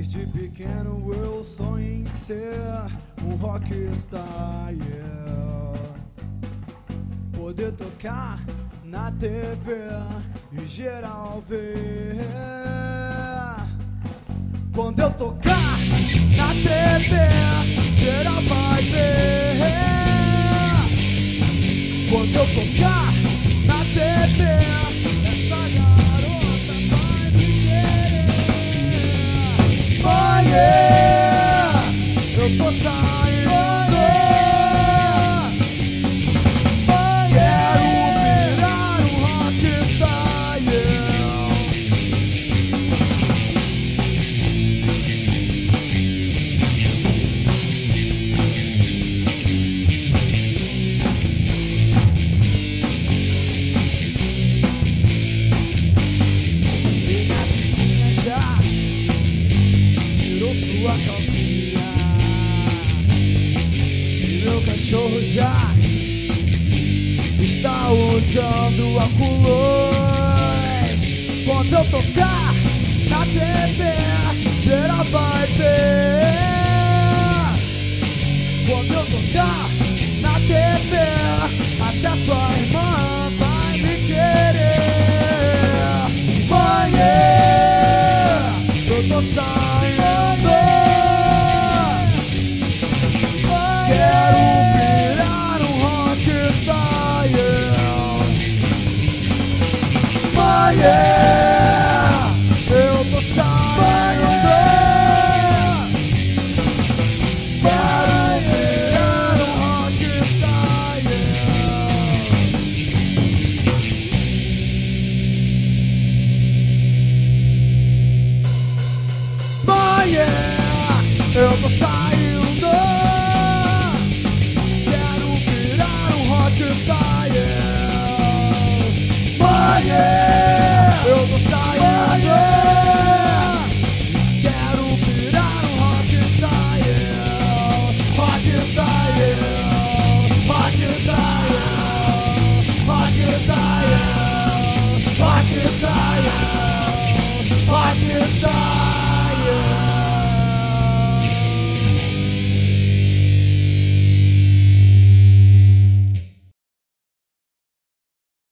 Desde pequeno eu sonhei em ser um rockstar, yeah. Poder tocar na TV e geral ver. Quando eu tocar na TV, geral vai ver. Quando eu tocar na TV, essa garota vai me querer. Oh yeah, eu tô saindo. Oh, quero virar um rockstar, yeah. Sua calcinha e meu cachorro já está usando óculos. Quando eu tocar na TV, geral vai ver. Quando eu tocar na TV, até sua irmã vai me querer. Oh yeah, eu tô saindo. Quero virar um rockstar, yeah. Oh yeah, eu tô saindo. Quero virar um rockstar, yeah. Oh yeah, eu tô saindo.